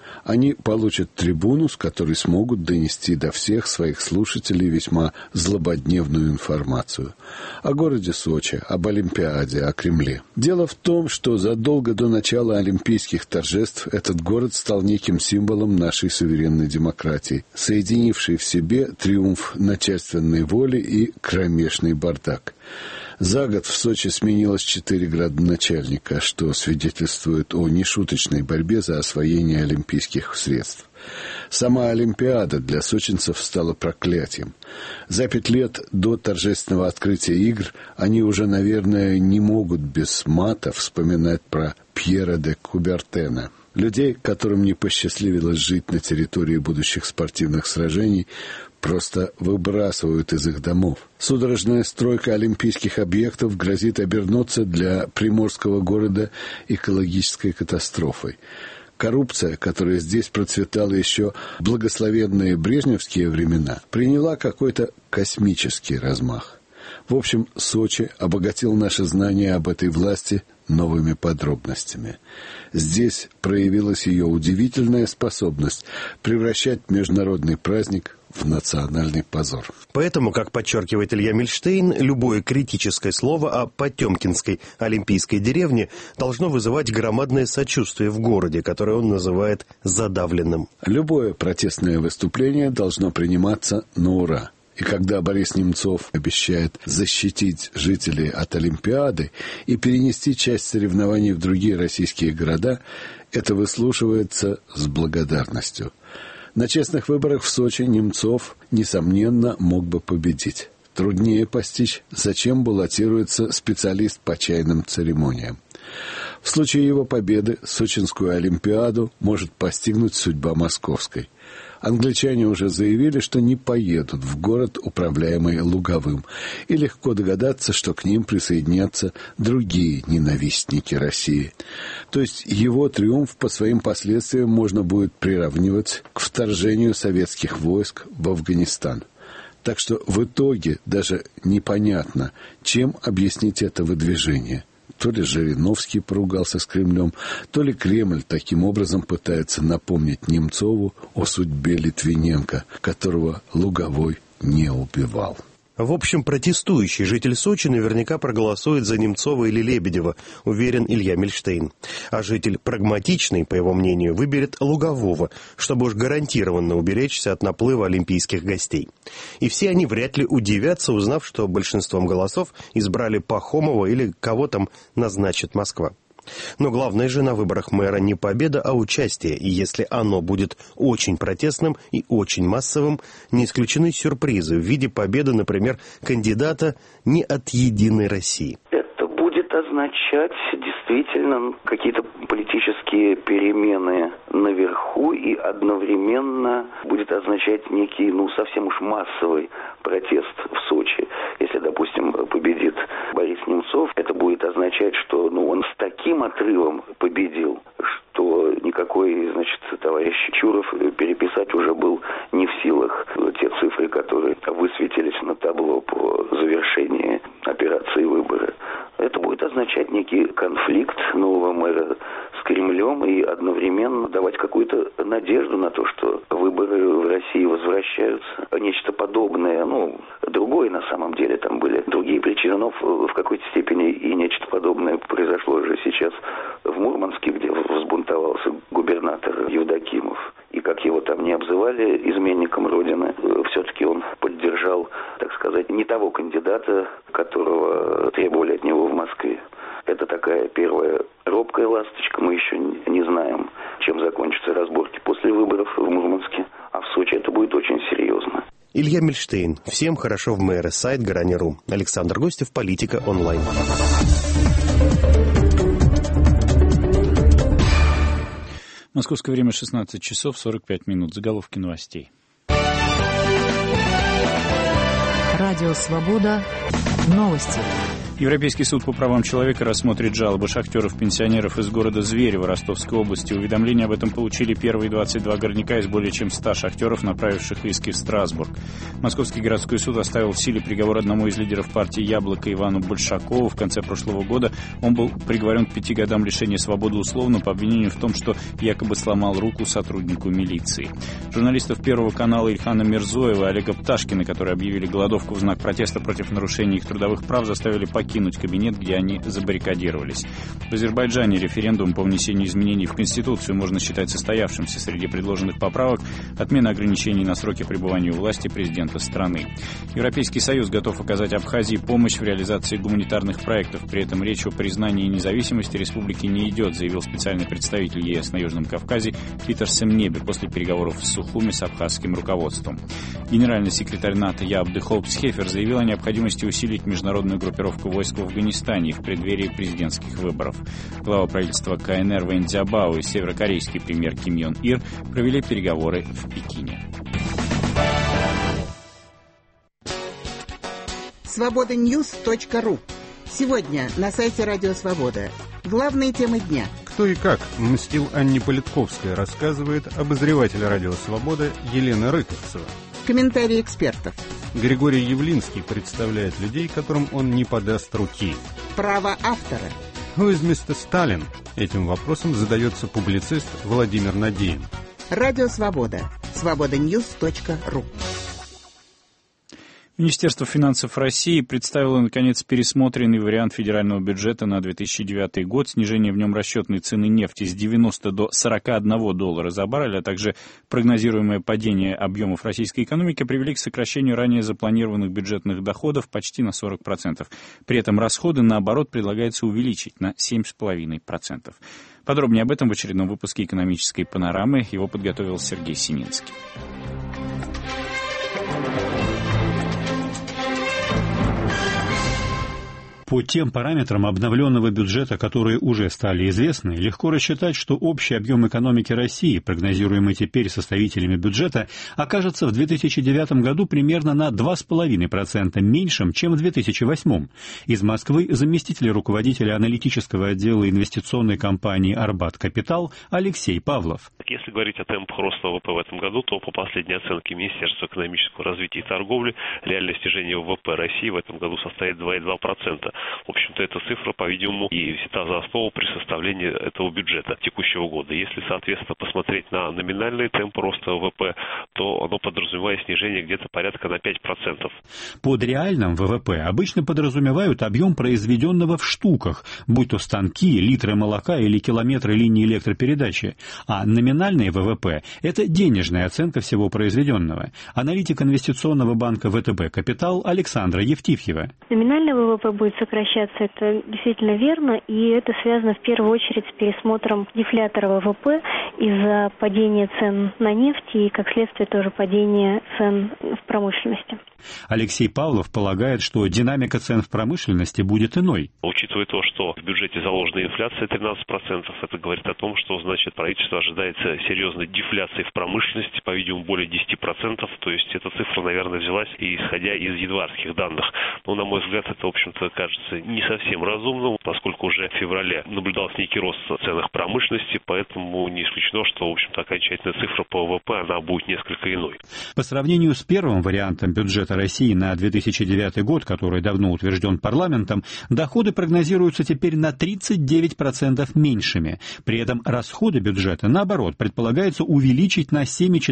Они получат трибуну, с которой смогут донести до всех своих слушателей весьма злободневную информацию о городе Сочи, об Олимпиаде, о Кремле. Дело в том, что задолго до начала олимпийских торжеств этот город стал неким символом нашей суверенной демократии, соединившей в себе триумф начальственной воли и кромешный бардак. За год в Сочи сменилось 4 градоначальника, что свидетельствует о нешуточной борьбе за освоение олимпийских средств. Сама Олимпиада для сочинцев стала проклятием. За 5 лет до торжественного открытия игр они уже, наверное, не могут без мата вспоминать про Пьера де Кубертена. Людей, которым не посчастливилось жить на территории будущих спортивных сражений, просто выбрасывают из их домов. Судорожная стройка олимпийских объектов грозит обернуться для приморского города экологической катастрофой. Коррупция, которая здесь процветала еще в благословенные брежневские времена, приняла какой-то космический размах. В общем, Сочи обогатил наше знание об этой власти новыми подробностями. Здесь проявилась ее удивительная способность превращать международный праздник в национальный позор. Поэтому, как подчеркивает Илья Мильштейн, любое критическое слово о потемкинской олимпийской деревне должно вызывать громадное сочувствие в городе, которое он называет задавленным. Любое протестное выступление должно приниматься на ура. И когда Борис Немцов обещает защитить жителей от Олимпиады и перенести часть соревнований в другие российские города, это выслушивается с благодарностью. На честных выборах в Сочи Немцов, несомненно, мог бы победить. Труднее постичь, зачем баллотируется специалист по чайным церемониям. В случае его победы Сочинскую Олимпиаду может постигнуть судьба московской. Англичане уже заявили, что не поедут в город, управляемый Луговым, и легко догадаться, что к ним присоединятся другие ненавистники России. То есть его триумф по своим последствиям можно будет приравнивать к вторжению советских войск в Афганистан. Так что в итоге даже непонятно, чем объяснить это выдвижение. То ли Жириновский поругался с Кремлем, то ли Кремль таким образом пытается напомнить Немцову о судьбе Литвиненко, которого Луговой не убивал. В общем, протестующий житель Сочи наверняка проголосует за Немцова или Лебедева, уверен Илья Мильштейн. А житель прагматичный, по его мнению, выберет Лугового, чтобы уж гарантированно уберечься от наплыва олимпийских гостей. И все они вряд ли удивятся, узнав, что большинством голосов избрали Пахомова или кого там назначит Москва. Но главное же на выборах мэра не победа, а участие. И если оно будет очень протестным и очень массовым, не исключены сюрпризы в виде победы, например, кандидата не от «Единой России». Это будет означать действительно какие-то политические перемены наверху и одновременно будет означать некий, совсем уж массовый протест в Сочи. Если, допустим, победит Борис Немцов, это будет означать, что он с таким отрывом победил, что никакой, товарищ Чуров переписать уже был не в силах те цифры, которые высветились на табло по завершении операции выбора. Это будет означать некий конфликт нового мэра с Кремлем и одновременно давать какую-то надежду на то, что выборы в России возвращаются. Нечто подобное, другое на самом деле, там были другие причины, но в какой-то степени и нечто подобное произошло же сейчас в Мурманске, где взбунтовался губернатор Евдокимов. И как его там не обзывали изменником Родины, все-таки он поддержал, так сказать, не того кандидата, которого требовали от него в Москве. Это такая первая робкая ласточка. Мы еще не знаем, чем закончатся разборки после выборов в Мурманске. А в Сочи это будет очень серьезно. Илья Мильштейн. Всем хорошо в мэры. Сайт Грани.ру. Александр Гостев, Политика онлайн. Московское время 16 часов 45 минут. Заголовки новостей. Радио «Свобода». Новости. Европейский суд по правам человека рассмотрит жалобы шахтеров-пенсионеров из города Зверево Ростовской области. Уведомления об этом получили первые 22 горняка из более чем 100 шахтеров, направивших иски в Страсбург. Московский городской суд оставил в силе приговор одному из лидеров партии «Яблоко» Ивану Большакову. В конце прошлого года он был приговорен к 5 годам лишения свободы условно по обвинению в том, что якобы сломал руку сотруднику милиции. Журналистов Первого канала Ильхана Мирзоева и Олега Пташкина, которые объявили голодовку в знак протеста против нарушения их трудовых прав, заставили покинуть кабинет, где они забаррикадировались. В Азербайджане референдум по внесению изменений в Конституцию можно считать состоявшимся. Среди предложенных поправок отмена ограничений на сроки пребывания у власти президента страны. Европейский Союз готов оказать Абхазии помощь в реализации гуманитарных проектов. При этом речь о признании независимости республики не идет, заявил специальный представитель ЕС на Южном Кавказе Питер Семнебе после переговоров в Сухуме с абхазским руководством. Генеральный секретарь НАТО Яап де Хоop Схефер заявил о необходимости усилить международную группировку войск в Афганистане в преддверии президентских выборов. Глава правительства КНР Вэнь Цзябао и северокорейский премьер Ким Йон Ир провели переговоры в Пекине. Свобода-Ньюс.ру. Сегодня на сайте Радио Свобода. Главные темы дня. Кто и как мстил Анне Политковской, рассказывает обозреватель Радио Свобода Елена Рыковцева. Комментарии экспертов. Григорий Явлинский представляет людей, которым он не подаст руки. Право автора. Who is Mr. Stalin? Этим вопросом задается публицист Владимир Надеин. Радио Свобода. Свобода-Ньюс.ру. Министерство финансов России представило, наконец, пересмотренный вариант федерального бюджета на 2009 год. Снижение в нем расчетной цены нефти с 90 до 41 доллара за баррель, а также прогнозируемое падение объемов российской экономики привели к сокращению ранее запланированных бюджетных доходов почти на 40%. При этом расходы, наоборот, предлагается увеличить на 7,5%. Подробнее об этом в очередном выпуске «Экономической панорамы». Его подготовил Сергей Сининский. По тем параметрам обновленного бюджета, которые уже стали известны, легко рассчитать, что общий объем экономики России, прогнозируемый теперь составителями бюджета, окажется в 2009 году примерно на 2,5% меньшим, чем в 2008. Из Москвы заместитель руководителя аналитического отдела инвестиционной компании «Арбат Капитал» Алексей Павлов. Если говорить о темпах роста ВВП в этом году, то по последней оценке Министерства экономического развития и торговли, реальное снижение ВВП России в этом году составит 2,2%. В общем-то, эта цифра, по-видимому, и взята за основу при составлении этого бюджета текущего года. Если, соответственно, посмотреть на номинальный темп роста ВВП, то оно подразумевает снижение где-то порядка на 5%. Под реальным ВВП обычно подразумевают объем произведенного в штуках, будь то станки, литры молока или километры линии электропередачи. А номинальный ВВП – это денежная оценка всего произведенного. Аналитик инвестиционного банка ВТБ «Капитал» Александра Евтифьева. Номинальный ВВП будет сокращаться, это действительно верно, и это связано в первую очередь с пересмотром дефлятора ВВП из-за падения цен на нефть и, как следствие, тоже падения цен в промышленности. Алексей Павлов полагает, что динамика цен в промышленности будет иной. Учитывая то, что в бюджете заложена инфляция 13%, это говорит о том, что, значит, правительство ожидается серьезной дефляции в промышленности, по-видимому, более 10%, то есть эта цифра, наверное, взялась исходя из январских данных. Но, на мой взгляд, это, в общем-то, кажется не совсем разумным, поскольку уже в феврале наблюдался некий рост в ценах промышленности, поэтому не исключено, что, в общем-то, окончательная цифра по ВВП, она будет несколько иной. По сравнению с первым вариантом бюджета России на 2009 год, который давно утвержден парламентом, доходы прогнозируются теперь на 39% меньшими. При этом расходы бюджета, наоборот, предполагается увеличить на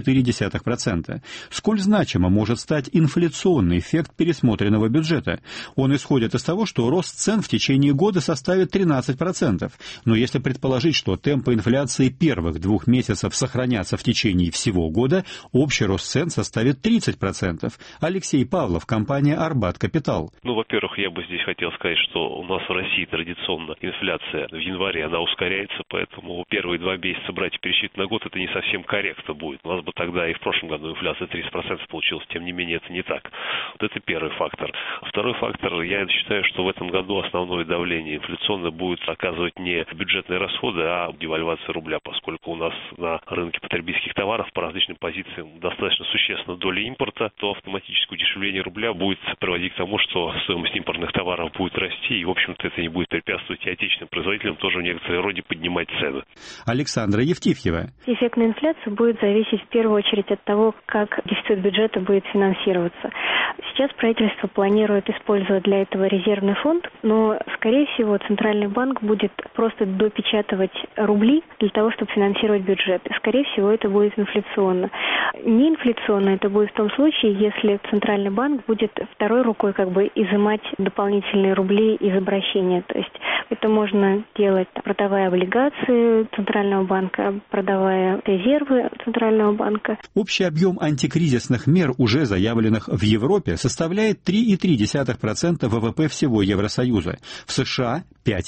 7,4%. Сколь значимо может стать инфляционный эффект пересмотренного бюджета? Он исходит из того, что рост цен в течение года составит 13%. Но если предположить, что темпы инфляции первых 2 месяцев сохранятся в течение всего года, общий рост цен составит 30%. Алексей Павлов, компания «Арбат Капитал». Во-первых, я бы здесь хотел сказать, что у нас в России традиционно инфляция в январе, она ускоряется, поэтому первые 2 месяца брать и пересчитать на год, это не совсем корректно будет. У нас бы тогда и в прошлом году инфляция 30% получилась, тем не менее это не так. Вот это первый фактор. Второй фактор, я считаю, что в этом году основное давление инфляционное будет оказывать не бюджетные расходы, а девальвация рубля, поскольку у нас на рынке потребительских товаров по различным позициям достаточно существенна доля импорта, то автоматически удешевление рубля будет приводить к тому, что стоимость импортных товаров будет расти, и, в общем-то, это не будет препятствовать и отечественным производителям тоже в некоторой роде поднимать цены. Александра Евтифьева. Эффектная инфляция будет зависеть в первую очередь от того, как дефицит бюджета будет финансироваться. Сейчас правительство планирует использовать для этого резервный фонд, но, скорее всего, Центральный банк будет просто допечатывать рубли для того, чтобы финансировать бюджет. Скорее всего, это будет инфляционно. Неинфляционно это будет в том случае, если Центральный банк будет второй рукой изымать дополнительные рубли из обращения. То есть это можно делать, продавая облигации Центрального банка, продавая резервы Центрального банка. Общий объем антикризисных мер, уже заявленных в Европе, составляет 3,3% ВВП всего Евросоюза. В США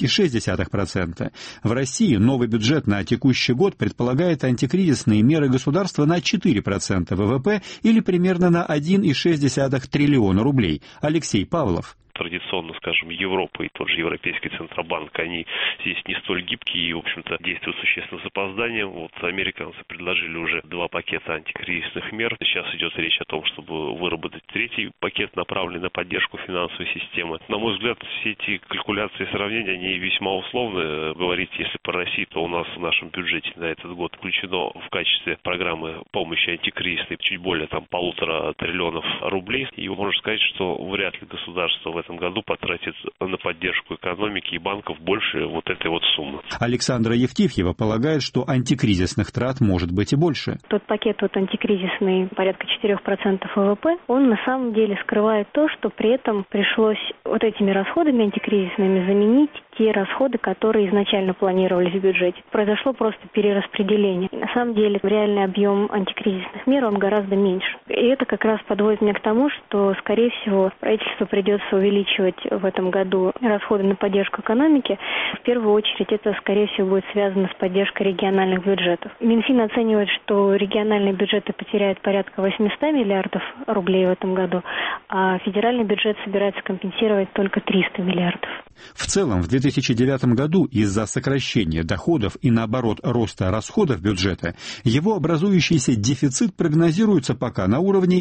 5,6%. В России новый бюджет на текущий год предполагает антикризисные меры государства на 4% ВВП или примерно на 1,6 триллиона рублей. Алексей Павлов. Традиционно, скажем, Европа и тот же Европейский Центробанк, они здесь не столь гибкие и, в общем-то, действуют существенно с запозданием. Вот американцы предложили уже 2 пакета антикризисных мер. Сейчас идет речь о том, чтобы выработать 3-й пакет, направленный на поддержку финансовой системы. На мой взгляд, все эти калькуляции и сравнения, они весьма условны. Говорить, если по России, то у нас в нашем бюджете на этот год включено в качестве программы помощи антикризисной чуть более 1,5 триллионов рублей. И можно сказать, что вряд ли государство в этом году потратит на поддержку экономики и банков больше вот этой вот суммы. Александра Евтифьева полагает, что антикризисных трат может быть и больше. Тот пакет антикризисный, порядка 4% ВВП, он на самом деле скрывает то, что при этом пришлось вот этими расходами антикризисными заменить те расходы, которые изначально планировались в бюджете. Произошло просто перераспределение. И на самом деле реальный объем антикризисных мер, он гораздо меньше. И это как раз подводит меня к тому, что, скорее всего, правительству придется увеличивать в этом году расходы на поддержку экономики. В первую очередь это, скорее всего, будет связано с поддержкой региональных бюджетов. Минфин оценивает, что региональные бюджеты потеряют порядка 800 миллиардов рублей в этом году, а федеральный бюджет собирается компенсировать только 300 миллиардов. В целом, в 2009 году из-за сокращения доходов и, наоборот, роста расходов бюджета, его образующийся дефицит прогнозируется пока на уровне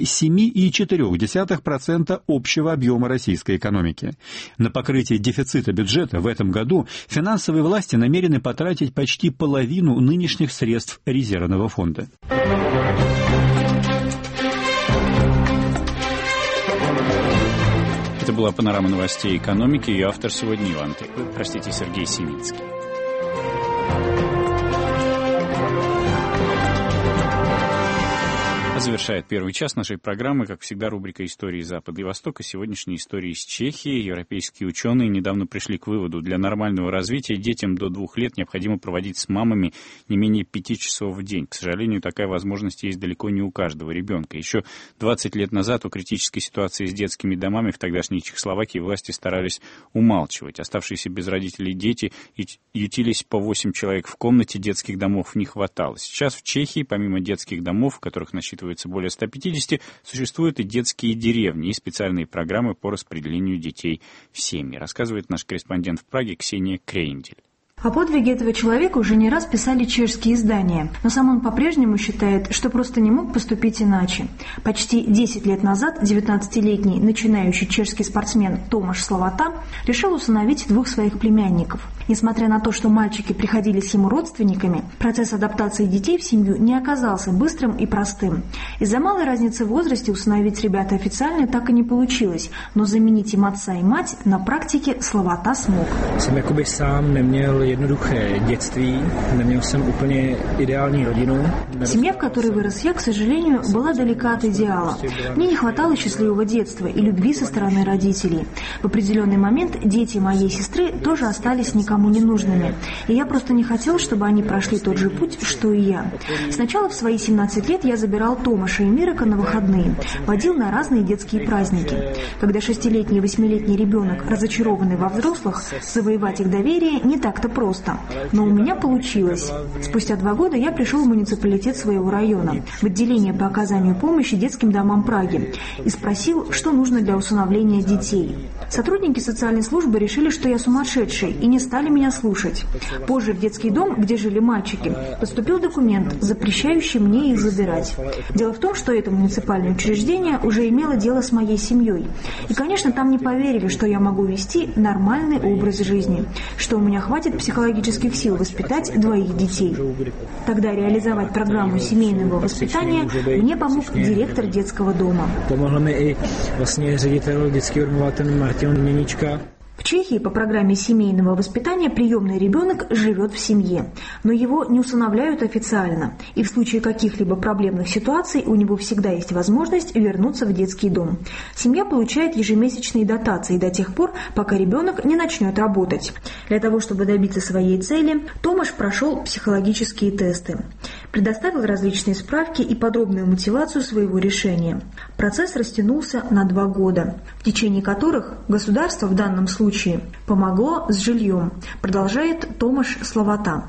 7,4% общего объема российской экономики. На покрытие дефицита бюджета в этом году финансовые власти намерены потратить почти половину нынешних средств резервного фонда. Это была панорама новостей экономики. Ее автор сегодня Сергей Синицкий. Завершает первый час нашей программы, как всегда, рубрика «Истории Запада и Востока». Сегодняшние истории из Чехии. Европейские ученые недавно пришли к выводу: для нормального развития детям до 2 лет необходимо проводить с мамами не менее 5 часов в день. К сожалению, такая возможность есть далеко не у каждого ребенка. Еще 20 лет назад о критической ситуации с детскими домами в тогдашней Чехословакии власти старались умалчивать. Оставшиеся без родителей дети ютились по 8 человек в комнате, детских домов не хватало. Сейчас в Чехии, помимо детских домов, в которых насчитывается более 150, существуют и детские деревни, и специальные программы по распределению детей в семьи, рассказывает наш корреспондент в Праге Ксения Крейндель. О подвиге этого человека уже не раз писали чешские издания, но сам он по-прежнему считает, что просто не мог поступить иначе. Почти 10 лет назад 19-летний начинающий чешский спортсмен Томаш Славата решил усыновить 2 своих племянников. Несмотря на то, что мальчики приходились ему родственниками, процесс адаптации детей в семью не оказался быстрым и простым. Из-за малой разницы в возрасте усыновить ребят официально так и не получилось, но заменить им отца и мать на практике Славата смог. jednoduché dětství, neměl jsem úplně ideální rodinu. Семья, в которой вырос я, к сожалению, была далека от идеала. Мне не хватало счастливого детства и любви со стороны родителей. В определенный момент дети моей сестры тоже остались никому не нужными. И я просто не хотел, чтобы они прошли тот же путь, что и я. Сначала в свои 17 лет я забирал Томаша и Мирака на выходные, водил на разные детские праздники. Когда 6-летний и 8-летний ребенок, разочарованный во взрослых, завоевать их доверие не так-то непросто, но у меня получилось. Спустя 2 года я пришел в муниципалитет своего района, в отделение по оказанию помощи детским домам Праги, и спросил, что нужно для усыновления детей. Сотрудники социальной службы решили, что я сумасшедший, и не стали меня слушать. Позже в детский дом, где жили мальчики, поступил документ, запрещающий мне их забирать. Дело в том, что это муниципальное учреждение уже имело дело с моей семьей. И, конечно, там не поверили, что я могу вести нормальный образ жизни, что у меня хватит психологических сил воспитать 2 детей. Тогда реализовать программу семейного воспитания мне помог директор детского дома. В Чехии по программе семейного воспитания приемный ребенок живет в семье, но его не усыновляют официально, и в случае каких-либо проблемных ситуаций у него всегда есть возможность вернуться в детский дом. Семья получает ежемесячные дотации до тех пор, пока ребенок не начнет работать. Для того, чтобы добиться своей цели, Томаш прошел психологические тесты, предоставил различные справки и подробную мотивацию своего решения. Процесс растянулся на 2 года, в течение которых государство в данном случае помогло с жильем, продолжает Томаш Славата.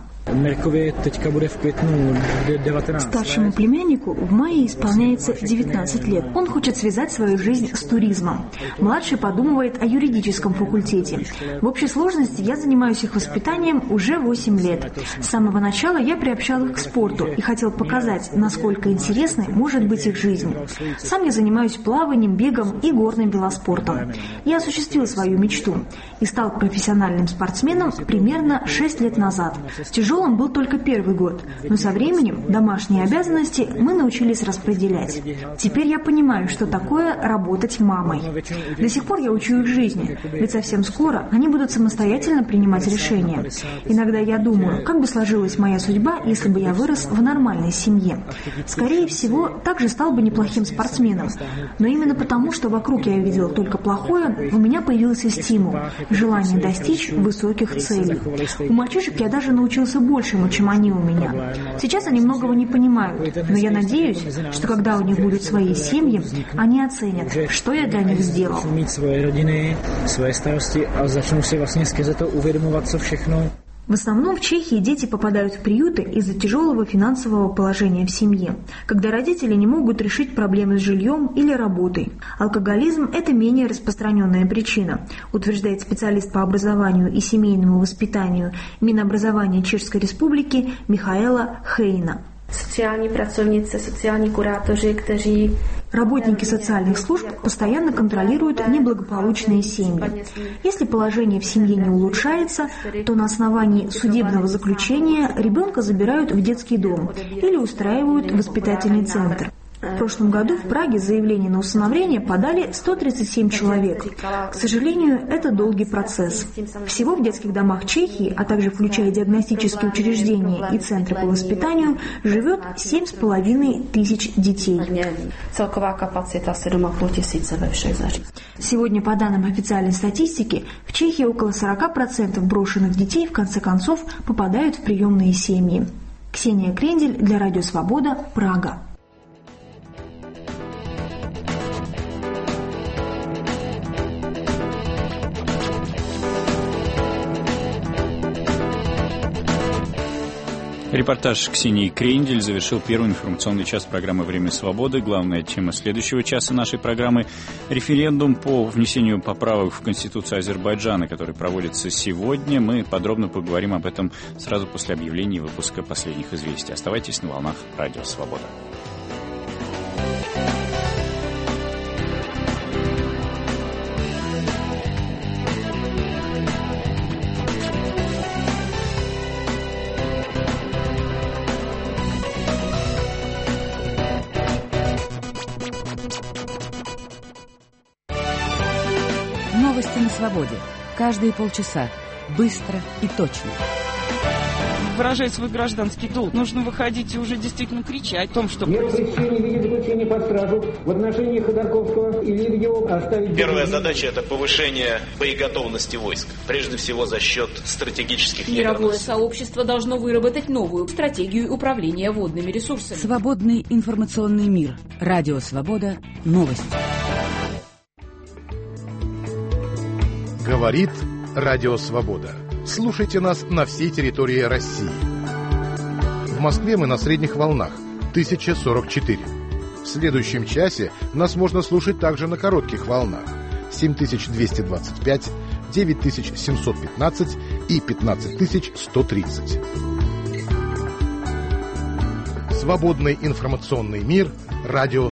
Старшему племяннику в мае исполняется 19 лет. Он хочет связать свою жизнь с туризмом. Младший подумывает о юридическом факультете. В общей сложности я занимаюсь их воспитанием уже 8 лет. С самого начала я приобщал их к спорту и хотел показать, насколько интересной может быть их жизнь. Сам я занимаюсь плаванием, бегом и горным велоспортом. Я осуществил свою мечту и стал профессиональным спортсменом примерно 6 лет назад. Тяжелым был только 1-й год, но со временем домашние обязанности мы научились распределять. Теперь я понимаю, что такое работать мамой. До сих пор я учу их жизни, ведь совсем скоро они будут самостоятельно принимать решения. Иногда я думаю, как бы сложилась моя судьба, если бы я вырос в нормальной семье. Скорее всего, также стал бы неплохим спортсменом. Но именно потому, что вокруг я видел только плохое, у меня появился стимул, желание достичь высоких целей. У мальчишек я даже научился большему, чем они у меня. Сейчас они многого не понимают, но я надеюсь, что когда у них будут свои семьи, они оценят, что я для них сделал. В основном в Чехии дети попадают в приюты из-за тяжелого финансового положения в семье, когда родители не могут решить проблемы с жильем или работой. Алкоголизм – это менее распространенная причина, утверждает специалист по образованию и семейному воспитанию Минобразования Чешской Республики Михаэла Хейна. Работники социальных служб постоянно контролируют неблагополучные семьи. Если положение в семье не улучшается, то на основании судебного заключения ребенка забирают в детский дом или устраивают в воспитательный центр. В прошлом году в Праге заявление на усыновление подали 137 человек. К сожалению, это долгий процесс. Всего в детских домах Чехии, а также включая диагностические учреждения и центры по воспитанию, живет 7,5 тысяч детей. Сегодня, по данным официальной статистики, в Чехии около 40% брошенных детей в конце концов попадают в приемные семьи. Ксения Крендель для Радио Свобода, Прага. Репортаж Ксении Крендель завершил первый информационный час программы «Время свободы». Главная тема следующего часа нашей программы – референдум по внесению поправок в Конституцию Азербайджана, который проводится сегодня. Мы подробно поговорим об этом сразу после объявления выпуска последних известий. Оставайтесь на волнах Радио Свобода. Новости на свободе. Каждые полчаса. Быстро и точно. Выражать свой гражданский долг. Нужно выходить и уже действительно кричать о том, что... Меру пресечения в виде заключения под стражу в отношении Ходорковского или его оставить... Первая задача – это повышение боеготовности войск. Прежде всего за счет стратегических ядерных. Мировое сообщество должно выработать новую стратегию управления водными ресурсами. Свободный информационный мир. Радио Свобода. Новости. Говорит Радио Свобода. Слушайте нас на всей территории России. В Москве мы на средних волнах 1044. В следующем часе нас можно слушать также на коротких волнах 7225, 9715 и 15130. Свободный информационный мир. Радио